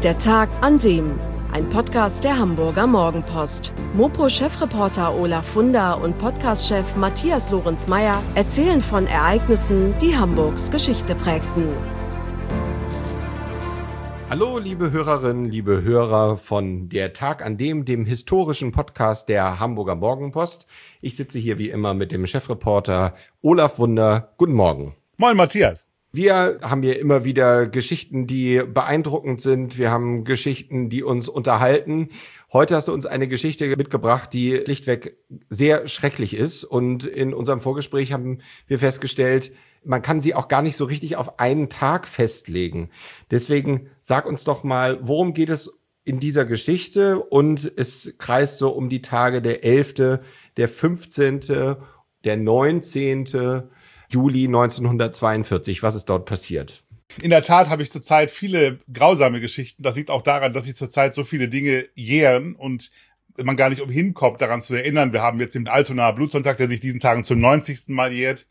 Der Tag an dem. Ein Podcast der Hamburger Morgenpost. Mopo-Chefreporter Olaf Funder und Podcast-Chef Matthias Lorenz-Meyer erzählen von Ereignissen, die Hamburgs Geschichte prägten. Hallo, liebe Hörerinnen, liebe Hörer von Der Tag an dem historischen Podcast der Hamburger Morgenpost. Ich sitze hier wie immer mit dem Chefreporter Olaf Funder. Guten Morgen. Moin, Matthias. Wir haben hier immer wieder Geschichten, die beeindruckend sind. Wir haben Geschichten, die uns unterhalten. Heute hast du uns eine Geschichte mitgebracht, die schlichtweg sehr schrecklich ist. Und in unserem Vorgespräch haben wir festgestellt, man kann sie auch gar nicht so richtig auf einen Tag festlegen. Deswegen sag uns doch mal, worum geht es in dieser Geschichte? Und es kreist so um die Tage der 11., der 15., der 19. Juli 1942. Was ist dort passiert? In der Tat habe ich zurzeit viele grausame Geschichten. Das liegt auch daran, dass sich zurzeit so viele Dinge jähren und man gar nicht umhin kommt, daran zu erinnern. Wir haben jetzt den Altonaer Blutsonntag, der sich diesen Tagen zum 90. Mal jährt.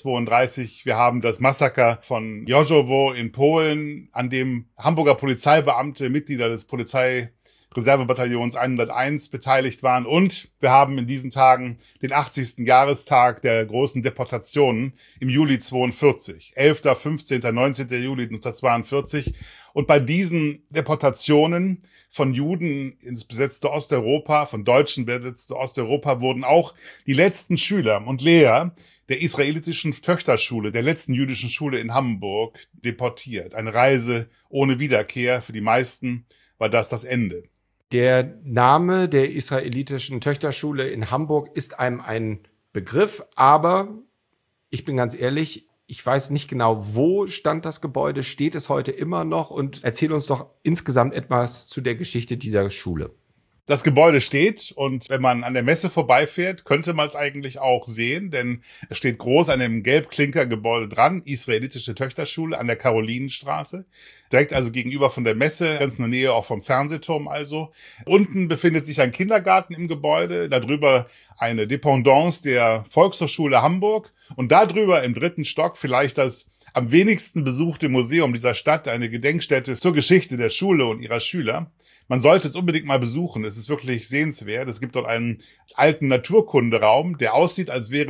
32. Wir haben das Massaker von Jorzowo in Polen, an dem Hamburger Polizeibeamte, Mitglieder des Polizeireservebataillons 101 beteiligt waren. Und wir haben in diesen Tagen den 80. Jahrestag der großen Deportationen im Juli 42. 11., 15., 19. Juli 1942. Und bei diesen Deportationen von Juden ins besetzte Osteuropa, von Deutschen besetzte Osteuropa, wurden auch die letzten Schüler und Lehrer der israelitischen Töchterschule, der letzten jüdischen Schule in Hamburg, deportiert. Eine Reise ohne Wiederkehr. Für die meisten war das Ende. Der Name der israelitischen Töchterschule in Hamburg ist einem ein Begriff, aber ich bin ganz ehrlich, ich weiß nicht genau, wo stand das Gebäude, steht es heute immer noch, und erzähl uns doch insgesamt etwas zu der Geschichte dieser Schule. Das Gebäude steht, und wenn man an der Messe vorbeifährt, könnte man es eigentlich auch sehen, denn es steht groß an dem Gelbklinkergebäude dran, israelitische Töchterschule an der Karolinenstraße, direkt also gegenüber von der Messe, ganz in der Nähe auch vom Fernsehturm also. Unten befindet sich ein Kindergarten im Gebäude, darüber eine Dependance der Volkshochschule Hamburg und darüber im 3. Stock vielleicht das am wenigsten besuchte Museum dieser Stadt, eine Gedenkstätte zur Geschichte der Schule und ihrer Schüler. Man sollte es unbedingt mal besuchen, es ist wirklich sehenswert. Es gibt dort einen alten Naturkunderaum, der aussieht, als wäre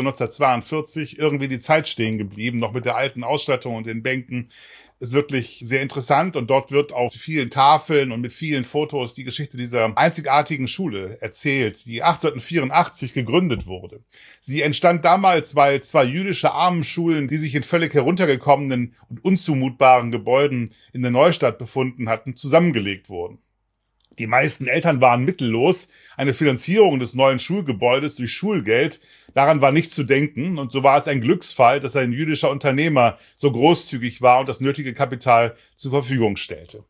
1942 irgendwie die Zeit stehen geblieben, noch mit der alten Ausstattung und den Bänken. Ist wirklich sehr interessant, und dort wird auf vielen Tafeln und mit vielen Fotos die Geschichte dieser einzigartigen Schule erzählt, die 1884 gegründet wurde. Sie entstand damals, weil zwei jüdische Armenschulen, die sich in völlig heruntergekommenen und unzumutbaren Gebäuden in der Neustadt befunden hatten, zusammengelegt wurden. Die meisten Eltern waren mittellos. Eine Finanzierung des neuen Schulgebäudes durch Schulgeld, daran war nicht zu denken. Und so war es ein Glücksfall, dass ein jüdischer Unternehmer so großzügig war und das nötige Kapital zur Verfügung stellte.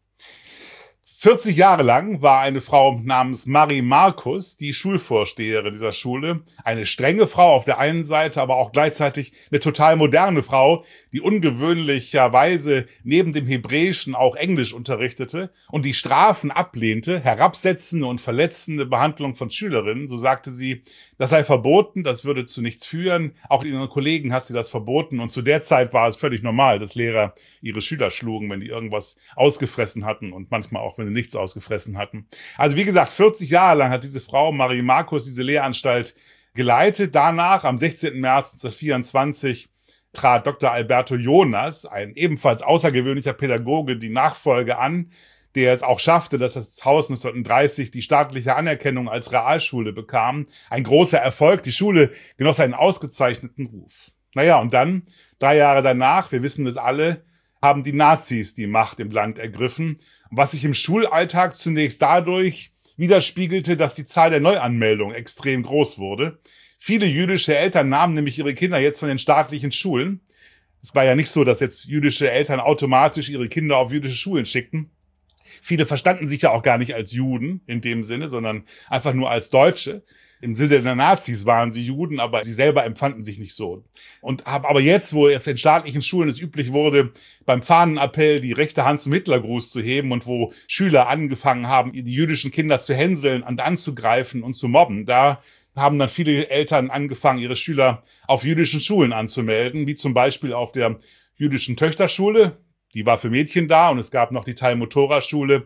40 Jahre lang war eine Frau namens Marie Markus die Schulvorsteherin dieser Schule. Eine strenge Frau auf der einen Seite, aber auch gleichzeitig eine total moderne Frau, die ungewöhnlicherweise neben dem Hebräischen auch Englisch unterrichtete und die Strafen ablehnte, herabsetzende und verletzende Behandlung von Schülerinnen. So sagte sie, das sei verboten, das würde zu nichts führen. Auch ihren Kollegen hat sie das verboten. Und zu der Zeit war es völlig normal, dass Lehrer ihre Schüler schlugen, wenn die irgendwas ausgefressen hatten, und manchmal auch, wenn sie nichts ausgefressen hatten. Also wie gesagt, 40 Jahre lang hat diese Frau, Marie Markus, diese Lehranstalt geleitet. Danach, am 16. März 1924, trat Dr. Alberto Jonas, ein ebenfalls außergewöhnlicher Pädagoge, die Nachfolge an, der es auch schaffte, dass das Haus 1930 die staatliche Anerkennung als Realschule bekam. Ein großer Erfolg. Die Schule genoss einen ausgezeichneten Ruf. Naja, und dann, 3 Jahre danach, wir wissen es alle, haben die Nazis die Macht im Land ergriffen, was sich im Schulalltag zunächst dadurch widerspiegelte, dass die Zahl der Neuanmeldungen extrem groß wurde. Viele jüdische Eltern nahmen nämlich ihre Kinder jetzt von den staatlichen Schulen. Es war ja nicht so, dass jetzt jüdische Eltern automatisch ihre Kinder auf jüdische Schulen schickten. Viele verstanden sich ja auch gar nicht als Juden in dem Sinne, sondern einfach nur als Deutsche. Im Sinne der Nazis waren sie Juden, aber sie selber empfanden sich nicht so. Und aber jetzt, wo auf den staatlichen Schulen es üblich wurde, beim Fahnenappell die rechte Hand zum Hitlergruß zu heben und wo Schüler angefangen haben, die jüdischen Kinder zu hänseln und anzugreifen und zu mobben, da haben dann viele Eltern angefangen, ihre Schüler auf jüdischen Schulen anzumelden, wie zum Beispiel auf der jüdischen Töchterschule. Die war für Mädchen da, und es gab noch die Talmud-Tora-Schule,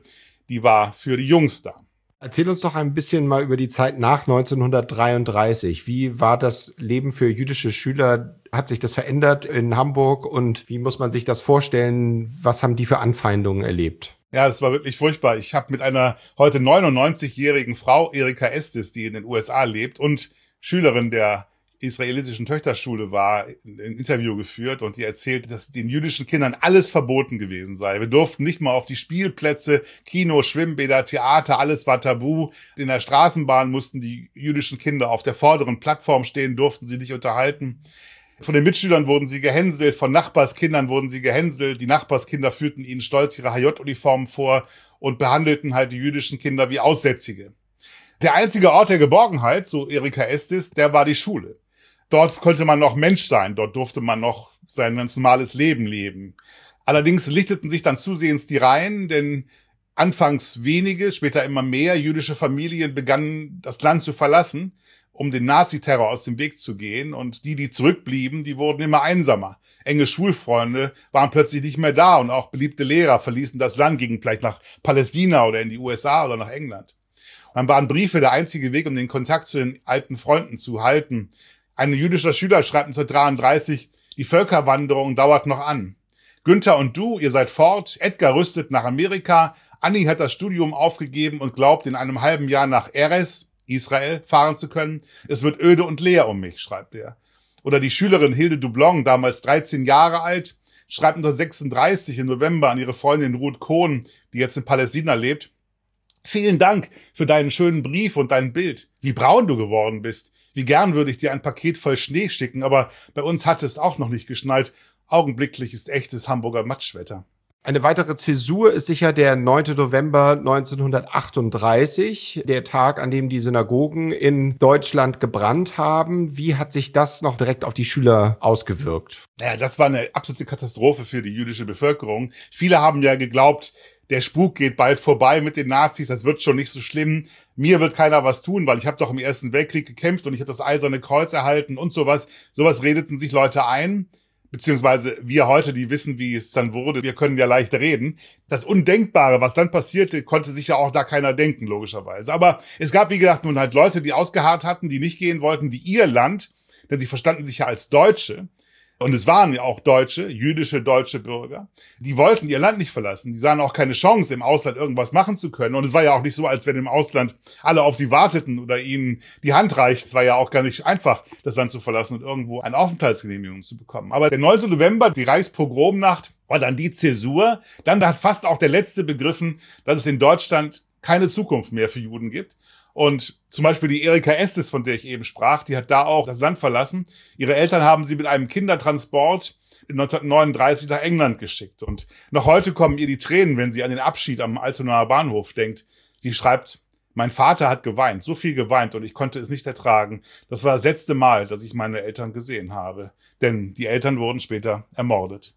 die war für die Jungs da. Erzähl uns doch ein bisschen mal über die Zeit nach 1933. Wie war das Leben für jüdische Schüler? Hat sich das verändert in Hamburg und wie muss man sich das vorstellen? Was haben die für Anfeindungen erlebt? Ja, es war wirklich furchtbar. Ich habe mit einer heute 99-jährigen Frau, Erika Estes, die in den USA lebt und Schülerin der israelitischen Töchterschule war, ein Interview geführt und die erzählte, dass den jüdischen Kindern alles verboten gewesen sei. Wir durften nicht mal auf die Spielplätze, Kino, Schwimmbäder, Theater, alles war tabu. In der Straßenbahn mussten die jüdischen Kinder auf der vorderen Plattform stehen, durften sie nicht unterhalten. Von den Mitschülern wurden sie gehänselt, von Nachbarskindern wurden sie gehänselt. Die Nachbarskinder führten ihnen stolz ihre HJ-Uniformen vor und behandelten halt die jüdischen Kinder wie Aussätzige. Der einzige Ort der Geborgenheit, so Erika Estes, der war die Schule. Dort konnte man noch Mensch sein, dort durfte man noch sein ganz normales Leben leben. Allerdings lichteten sich dann zusehends die Reihen, denn anfangs wenige, später immer mehr jüdische Familien begannen, das Land zu verlassen, um den Naziterror aus dem Weg zu gehen. Und die zurückblieben, die wurden immer einsamer. Enge Schulfreunde waren plötzlich nicht mehr da und auch beliebte Lehrer verließen das Land, gingen vielleicht nach Palästina oder in die USA oder nach England. Und dann waren Briefe der einzige Weg, um den Kontakt zu den alten Freunden zu halten. Ein jüdischer Schüler schreibt 1933, die Völkerwanderung dauert noch an. Günther und du, ihr seid fort, Edgar rüstet nach Amerika, Anni hat das Studium aufgegeben und glaubt, in einem halben Jahr nach Erez, Israel, fahren zu können. Es wird öde und leer um mich, schreibt er. Oder die Schülerin Hilde Dublon, damals 13 Jahre alt, schreibt 1936 im November an ihre Freundin Ruth Kohn, die jetzt in Palästina lebt. Vielen Dank für deinen schönen Brief und dein Bild. Wie braun du geworden bist. Wie gern würde ich dir ein Paket voll Schnee schicken, aber bei uns hat es auch noch nicht geschneit. Augenblicklich ist echtes Hamburger Matschwetter. Eine weitere Zäsur ist sicher der 9. November 1938, der Tag, an dem die Synagogen in Deutschland gebrannt haben. Wie hat sich das noch direkt auf die Schüler ausgewirkt? Ja, das war eine absolute Katastrophe für die jüdische Bevölkerung. Viele haben ja geglaubt, der Spuk geht bald vorbei mit den Nazis, das wird schon nicht so schlimm. Mir wird keiner was tun, weil ich habe doch im Ersten Weltkrieg gekämpft und ich habe das Eiserne Kreuz erhalten und sowas. Sowas redeten sich Leute ein, beziehungsweise wir heute, die wissen, wie es dann wurde. Wir können ja leicht reden. Das Undenkbare, was dann passierte, konnte sich ja auch da keiner denken, logischerweise. Aber es gab, wie gesagt, nun halt Leute, die ausgeharrt hatten, die nicht gehen wollten, die ihr Land, denn sie verstanden sich ja als Deutsche, und es waren ja auch Deutsche, jüdische deutsche Bürger, die wollten ihr Land nicht verlassen. Die sahen auch keine Chance, im Ausland irgendwas machen zu können. Und es war ja auch nicht so, als wenn im Ausland alle auf sie warteten oder ihnen die Hand reicht. Es war ja auch gar nicht einfach, das Land zu verlassen und irgendwo eine Aufenthaltsgenehmigung zu bekommen. Aber der 9. November, die Reichspogromnacht, war dann die Zäsur. Dann hat fast auch der Letzte begriffen, dass es in Deutschland keine Zukunft mehr für Juden gibt. Und zum Beispiel die Erika Estes, von der ich eben sprach, die hat da auch das Land verlassen. Ihre Eltern haben sie mit einem Kindertransport 1939 nach England geschickt. Und noch heute kommen ihr die Tränen, wenn sie an den Abschied am Altonaer Bahnhof denkt. Sie schreibt, mein Vater hat geweint, so viel geweint und ich konnte es nicht ertragen. Das war das letzte Mal, dass ich meine Eltern gesehen habe. Denn die Eltern wurden später ermordet.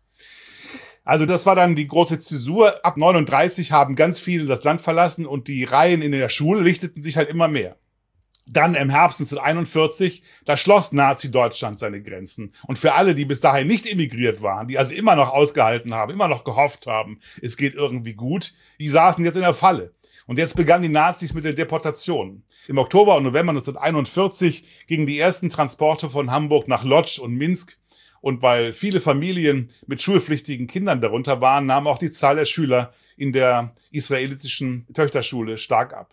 Also das war dann die große Zäsur. Ab 39 haben ganz viele das Land verlassen und die Reihen in der Schule lichteten sich halt immer mehr. Dann im Herbst 1941, da schloss Nazi-Deutschland seine Grenzen. Und für alle, die bis dahin nicht emigriert waren, die also immer noch ausgehalten haben, immer noch gehofft haben, es geht irgendwie gut, die saßen jetzt in der Falle. Und jetzt begannen die Nazis mit der Deportation. Im Oktober und November 1941 gingen die ersten Transporte von Hamburg nach Lodz und Minsk. Und weil viele Familien mit schulpflichtigen Kindern darunter waren, nahm auch die Zahl der Schüler in der israelitischen Töchterschule stark ab.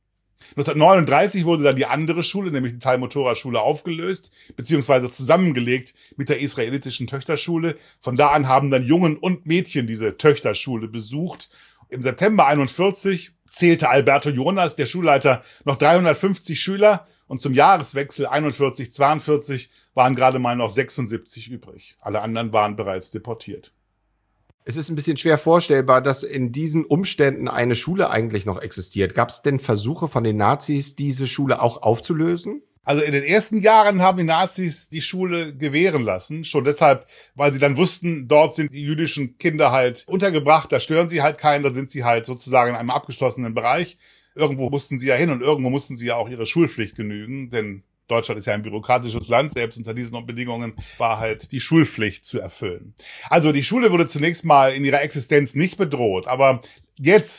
1939 wurde dann die andere Schule, nämlich die Talmud-Tora-Schule, aufgelöst, beziehungsweise zusammengelegt mit der israelitischen Töchterschule. Von da an haben dann Jungen und Mädchen diese Töchterschule besucht. Im September 1941 zählte Alberto Jonas, der Schulleiter, noch 350 Schüler und zum Jahreswechsel 41/42 waren gerade mal noch 76 übrig. Alle anderen waren bereits deportiert. Es ist ein bisschen schwer vorstellbar, dass in diesen Umständen eine Schule eigentlich noch existiert. Gab es denn Versuche von den Nazis, diese Schule auch aufzulösen? Also in den ersten Jahren haben die Nazis die Schule gewähren lassen. Schon deshalb, weil sie dann wussten, dort sind die jüdischen Kinder halt untergebracht, da stören sie halt keinen, da sind sie halt sozusagen in einem abgeschlossenen Bereich. Irgendwo mussten sie ja hin und irgendwo mussten sie ja auch ihrer Schulpflicht genügen, denn Deutschland ist ja ein bürokratisches Land, selbst unter diesen Bedingungen war halt die Schulpflicht zu erfüllen. Also die Schule wurde zunächst mal in ihrer Existenz nicht bedroht, aber jetzt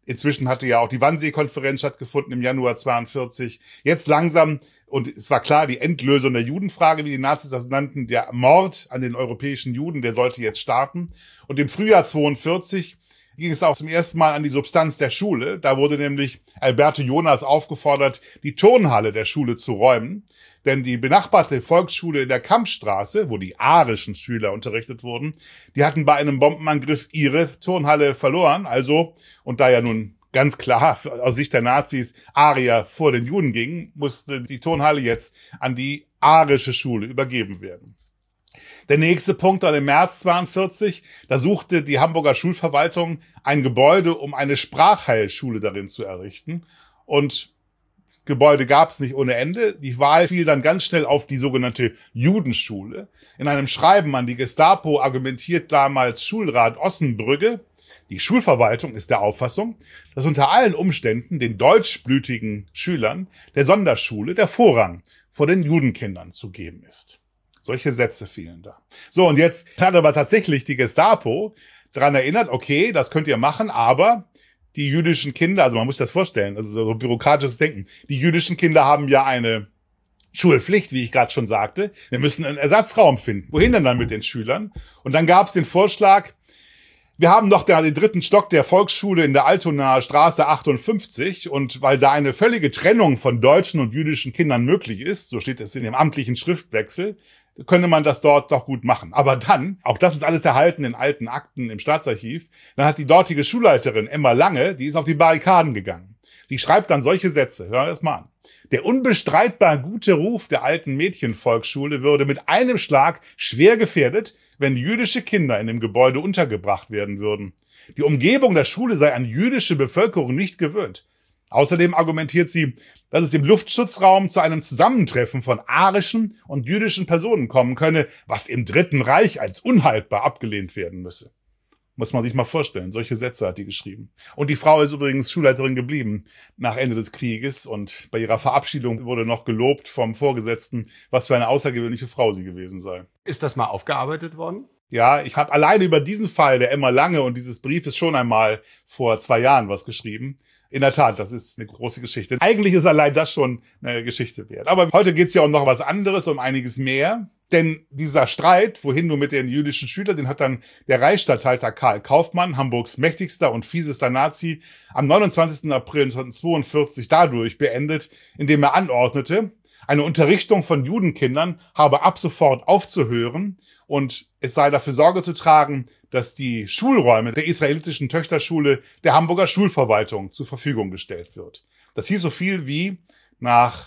Inzwischen hatte ja auch die Wannsee-Konferenz stattgefunden im Januar 42. Jetzt langsam, und es war klar, die Endlösung der Judenfrage, wie die Nazis das nannten, der Mord an den europäischen Juden, der sollte jetzt starten. Und im Frühjahr 42 ging es auch zum ersten Mal an die Substanz der Schule. Da wurde nämlich Alberto Jonas aufgefordert, die Turnhalle der Schule zu räumen. Denn die benachbarte Volksschule in der Kampstraße, wo die arischen Schüler unterrichtet wurden, die hatten bei einem Bombenangriff ihre Turnhalle verloren. Also, und da ja nun ganz klar aus Sicht der Nazis Arier vor den Juden gingen, musste die Turnhalle jetzt an die arische Schule übergeben werden. Der nächste Punkt dann im März 42, da suchte die Hamburger Schulverwaltung ein Gebäude, um eine Sprachheilschule darin zu errichten. Und Gebäude gab es nicht ohne Ende. Die Wahl fiel dann ganz schnell auf die sogenannte Judenschule. In einem Schreiben an die Gestapo argumentiert damals Schulrat Ossenbrügge, die Schulverwaltung ist der Auffassung, dass unter allen Umständen den deutschblütigen Schülern der Sonderschule der Vorrang vor den Judenkindern zu geben ist. Solche Sätze fielen da. So, und jetzt hat aber tatsächlich die Gestapo daran erinnert, okay, das könnt ihr machen, aber die jüdischen Kinder, also man muss das vorstellen, also so bürokratisches Denken, die jüdischen Kinder haben ja eine Schulpflicht, wie ich gerade schon sagte. Wir müssen einen Ersatzraum finden. Wohin denn dann mit den Schülern? Und dann gab es den Vorschlag, wir haben noch den dritten Stock der Volksschule in der Altonaer Straße 58 und weil da eine völlige Trennung von deutschen und jüdischen Kindern möglich ist, so steht es in dem amtlichen Schriftwechsel, könnte man das dort doch gut machen. Aber dann, auch das ist alles erhalten in alten Akten im Staatsarchiv, dann hat die dortige Schulleiterin Emma Lange, die ist auf die Barrikaden gegangen. Sie schreibt dann solche Sätze, hören wir das mal an. Der unbestreitbar gute Ruf der alten Mädchenvolksschule würde mit einem Schlag schwer gefährdet, wenn jüdische Kinder in dem Gebäude untergebracht werden würden. Die Umgebung der Schule sei an jüdische Bevölkerung nicht gewöhnt. Außerdem argumentiert sie, dass es im Luftschutzraum zu einem Zusammentreffen von arischen und jüdischen Personen kommen könne, was im Dritten Reich als unhaltbar abgelehnt werden müsse. Muss man sich mal vorstellen, solche Sätze hat die geschrieben. Und die Frau ist übrigens Schulleiterin geblieben nach Ende des Krieges und bei ihrer Verabschiedung wurde noch gelobt vom Vorgesetzten, was für eine außergewöhnliche Frau sie gewesen sei. Ist das mal aufgearbeitet worden? Ja, ich habe alleine über diesen Fall der Emma Lange und dieses Briefes schon einmal vor 2 Jahren was geschrieben. In der Tat, das ist eine große Geschichte. Eigentlich ist allein das schon eine Geschichte wert. Aber heute geht's ja um noch was anderes, um einiges mehr. Denn dieser Streit, wohin nur mit den jüdischen Schülern, den hat dann der Reichsstatthalter Karl Kaufmann, Hamburgs mächtigster und fiesester Nazi, am 29. April 1942 dadurch beendet, indem er anordnete, eine Unterrichtung von Judenkindern habe ab sofort aufzuhören und es sei dafür Sorge zu tragen, dass die Schulräume der israelitischen Töchterschule der Hamburger Schulverwaltung zur Verfügung gestellt wird. Das hieß so viel wie, nach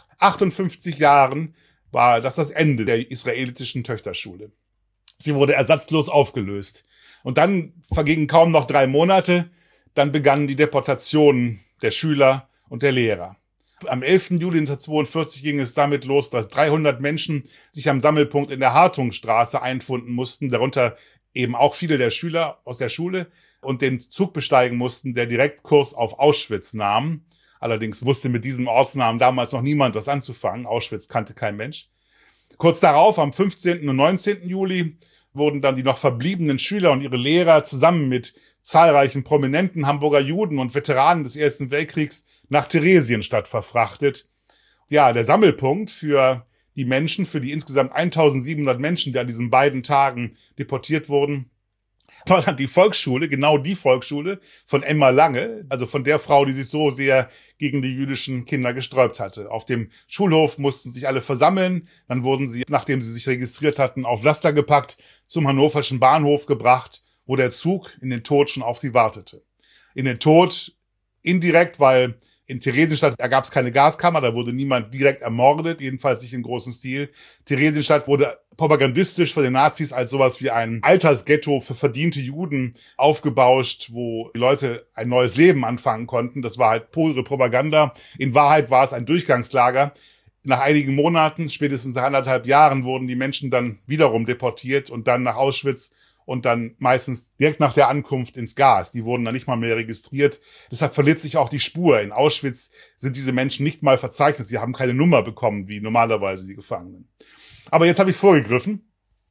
58 Jahren war das Ende der israelitischen Töchterschule. Sie wurde ersatzlos aufgelöst. Und dann vergingen kaum noch 3 Monate, dann begannen die Deportationen der Schüler und der Lehrer. Am 11. Juli 1942 ging es damit los, dass 300 Menschen sich am Sammelpunkt in der Hartungstraße einfinden mussten, darunter eben auch viele der Schüler aus der Schule, und den Zug besteigen mussten, der Direktkurs auf Auschwitz nahm. Allerdings wusste mit diesem Ortsnamen damals noch niemand was anzufangen. Auschwitz kannte kein Mensch. Kurz darauf, am 15. und 19. Juli, wurden dann die noch verbliebenen Schüler und ihre Lehrer zusammen mit zahlreichen prominenten Hamburger Juden und Veteranen des Ersten Weltkriegs nach Theresienstadt verfrachtet. Ja, der Sammelpunkt für die Menschen, für die insgesamt 1700 Menschen, die an diesen beiden Tagen deportiert wurden, war dann die Volksschule, genau die Volksschule von Emma Lange, also von der Frau, die sich so sehr gegen die jüdischen Kinder gesträubt hatte. Auf dem Schulhof mussten sich alle versammeln, dann wurden sie, nachdem sie sich registriert hatten, auf Laster gepackt, zum hannoverschen Bahnhof gebracht, wo der Zug in den Tod schon auf sie wartete. In den Tod indirekt, weil in Theresienstadt, da gab es keine Gaskammer, da wurde niemand direkt ermordet, jedenfalls nicht im großen Stil. Theresienstadt wurde propagandistisch von den Nazis als sowas wie ein Altersghetto für verdiente Juden aufgebauscht, wo die Leute ein neues Leben anfangen konnten. Das war halt pure Propaganda. In Wahrheit war es ein Durchgangslager. Nach einigen Monaten, spätestens nach 1,5 Jahren, wurden die Menschen dann wiederum deportiert und dann nach Auschwitz und dann meistens direkt nach der Ankunft ins Gas. Die wurden dann nicht mal mehr registriert. Deshalb verliert sich auch die Spur. In Auschwitz sind diese Menschen nicht mal verzeichnet. Sie haben keine Nummer bekommen, wie normalerweise die Gefangenen. Aber jetzt habe ich vorgegriffen.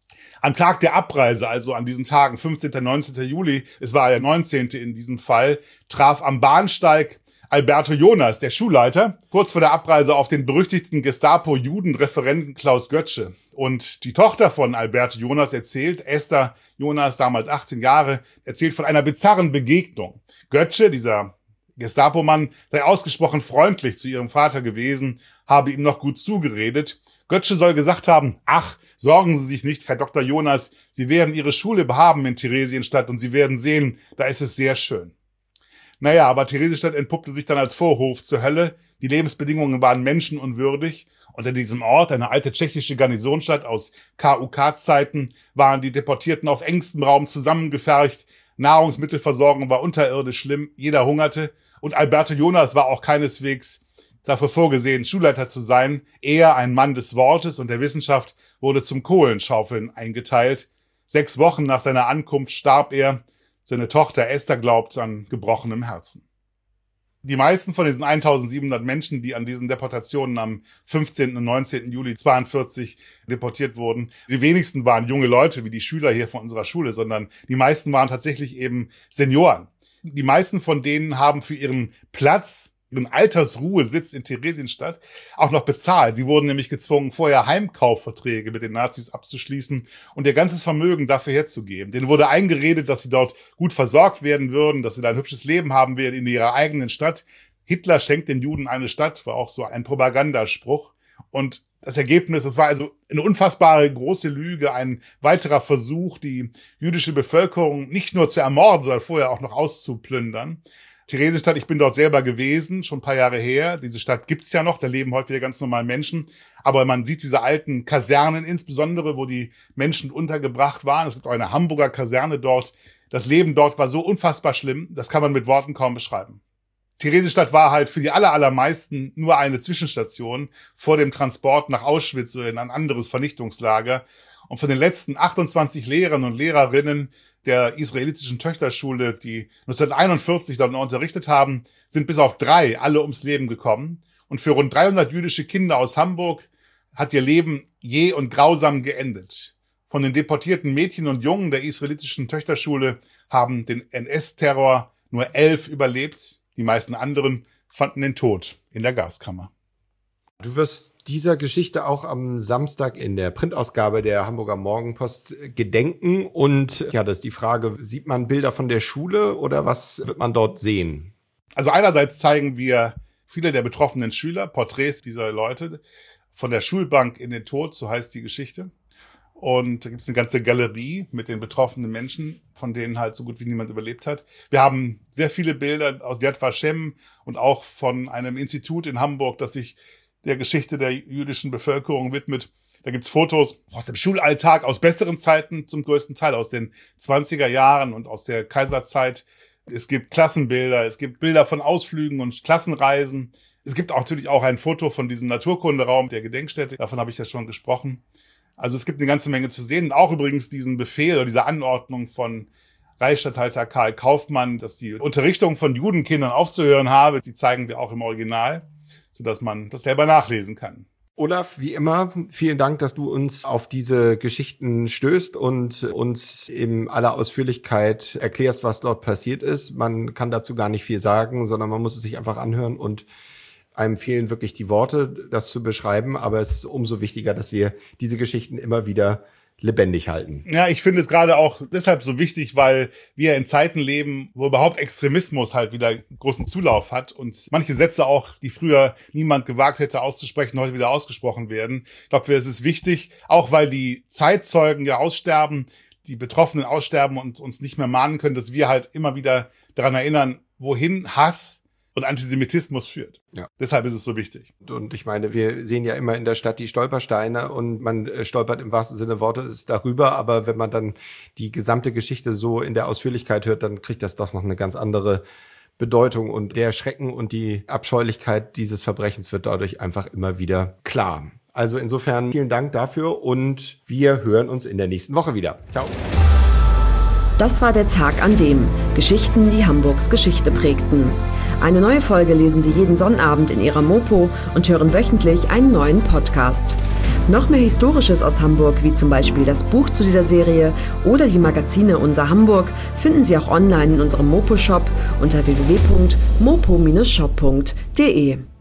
Am Tag der Abreise, also an diesen Tagen 15. 19. Juli, es war der 19. in diesem Fall, traf am Bahnsteig Alberto Jonas, der Schulleiter, kurz vor der Abreise auf den berüchtigten Gestapo-Judenreferenten Klaus Götzsche. Und die Tochter von Alberto Jonas erzählt, Esther Jonas, damals 18 Jahre, erzählt von einer bizarren Begegnung. Götzsche, dieser Gestapo-Mann, sei ausgesprochen freundlich zu ihrem Vater gewesen, habe ihm noch gut zugeredet. Götzsche soll gesagt haben, ach, sorgen Sie sich nicht, Herr Dr. Jonas, Sie werden Ihre Schule behaben in Theresienstadt und Sie werden sehen, da ist es sehr schön. Naja, aber Theresienstadt entpuppte sich dann als Vorhof zur Hölle. Die Lebensbedingungen waren menschenunwürdig. Und in diesem Ort, eine alte tschechische Garnisonsstadt aus KUK-Zeiten, waren die Deportierten auf engstem Raum zusammengefercht. Nahrungsmittelversorgung war unterirdisch schlimm. Jeder hungerte. Und Alberto Jonas war auch keineswegs dafür vorgesehen, Schulleiter zu sein. Er, ein Mann des Wortes und der Wissenschaft, wurde zum Kohlenschaufeln eingeteilt. 6 Wochen nach seiner Ankunft starb er. Seine Tochter Esther glaubt an gebrochenem Herzen. Die meisten von diesen 1700 Menschen, die an diesen Deportationen am 15. und 19. Juli 1942 deportiert wurden, die wenigsten waren junge Leute wie die Schüler hier von unserer Schule, sondern die meisten waren tatsächlich eben Senioren. Die meisten von denen haben für ihren Platz, ihren Altersruhesitz in Theresienstadt auch noch bezahlt. Sie wurden nämlich gezwungen, vorher Heimkaufverträge mit den Nazis abzuschließen und ihr ganzes Vermögen dafür herzugeben. Denen wurde eingeredet, dass sie dort gut versorgt werden würden, dass sie da ein hübsches Leben haben werden in ihrer eigenen Stadt. Hitler schenkt den Juden eine Stadt, war auch so ein Propagandaspruch. Und das Ergebnis, das war also eine unfassbare große Lüge, ein weiterer Versuch, die jüdische Bevölkerung nicht nur zu ermorden, sondern vorher auch noch auszuplündern. Theresienstadt, ich bin dort selber gewesen, schon ein paar Jahre her. Diese Stadt gibt's ja noch, da leben heute wieder ganz normal Menschen. Aber man sieht diese alten Kasernen insbesondere, wo die Menschen untergebracht waren. Es gibt auch eine Hamburger Kaserne dort. Das Leben dort war so unfassbar schlimm, das kann man mit Worten kaum beschreiben. Theresienstadt war halt für die allermeisten nur eine Zwischenstation vor dem Transport nach Auschwitz oder in ein anderes Vernichtungslager. Und von den letzten 28 Lehrern und Lehrerinnen der israelitischen Töchterschule, die 1941 dort noch unterrichtet haben, sind bis auf 3 alle ums Leben gekommen. Und für rund 300 jüdische Kinder aus Hamburg hat ihr Leben jäh und grausam geendet. Von den deportierten Mädchen und Jungen der israelitischen Töchterschule haben den NS-Terror nur 11 überlebt. Die meisten anderen fanden den Tod in der Gaskammer. Du wirst dieser Geschichte auch am Samstag in der Printausgabe der Hamburger Morgenpost gedenken. Und ja, das ist die Frage, sieht man Bilder von der Schule oder was wird man dort sehen? Also einerseits zeigen wir viele der betroffenen Schüler, Porträts dieser Leute, von der Schulbank in den Tod, so heißt die Geschichte. Und da gibt es eine ganze Galerie mit den betroffenen Menschen, von denen halt so gut wie niemand überlebt hat. Wir haben sehr viele Bilder aus Yad Vashem und auch von einem Institut in Hamburg, das sich der Geschichte der jüdischen Bevölkerung widmet. Da gibt's Fotos aus dem Schulalltag, aus besseren Zeiten zum größten Teil, aus den 20er Jahren und aus der Kaiserzeit. Es gibt Klassenbilder, es gibt Bilder von Ausflügen und Klassenreisen. Es gibt auch natürlich auch ein Foto von diesem Naturkunderaum der Gedenkstätte. Davon habe ich ja schon gesprochen. Also es gibt eine ganze Menge zu sehen. Und auch übrigens diesen Befehl oder diese Anordnung von Reichsstatthalter Karl Kaufmann, dass die Unterrichtung von Judenkindern aufzuhören habe. Die zeigen wir auch im Original, sodass man das selber nachlesen kann. Olaf, wie immer, vielen Dank, dass du uns auf diese Geschichten stößt und uns in aller Ausführlichkeit erklärst, was dort passiert ist. Man kann dazu gar nicht viel sagen, sondern man muss es sich einfach anhören und einem fehlen wirklich die Worte, das zu beschreiben. Aber es ist umso wichtiger, dass wir diese Geschichten immer wieder lebendig halten. Ja, ich finde es gerade auch deshalb so wichtig, weil wir in Zeiten leben, wo überhaupt Extremismus halt wieder großen Zulauf hat und manche Sätze auch, die früher niemand gewagt hätte auszusprechen, heute wieder ausgesprochen werden. Ich glaube, es ist wichtig, auch weil die Zeitzeugen ja aussterben, die Betroffenen aussterben und uns nicht mehr mahnen können, dass wir halt immer wieder daran erinnern, wohin Hass und Antisemitismus führt. Ja. Deshalb ist es so wichtig. Und ich meine, wir sehen ja immer in der Stadt die Stolpersteine und man stolpert im wahrsten Sinne Wortes darüber, aber wenn man dann die gesamte Geschichte so in der Ausführlichkeit hört, dann kriegt das doch noch eine ganz andere Bedeutung und der Schrecken und die Abscheulichkeit dieses Verbrechens wird dadurch einfach immer wieder klar. Also insofern vielen Dank dafür und wir hören uns in der nächsten Woche wieder. Ciao. Das war der Tag an dem Geschichten, die Hamburgs Geschichte prägten. Eine neue Folge lesen Sie jeden Sonnabend in Ihrer Mopo und hören wöchentlich einen neuen Podcast. Noch mehr Historisches aus Hamburg, wie zum Beispiel das Buch zu dieser Serie oder die Magazine Unser Hamburg, finden Sie auch online in unserem Mopo-Shop unter www.mopo-shop.de.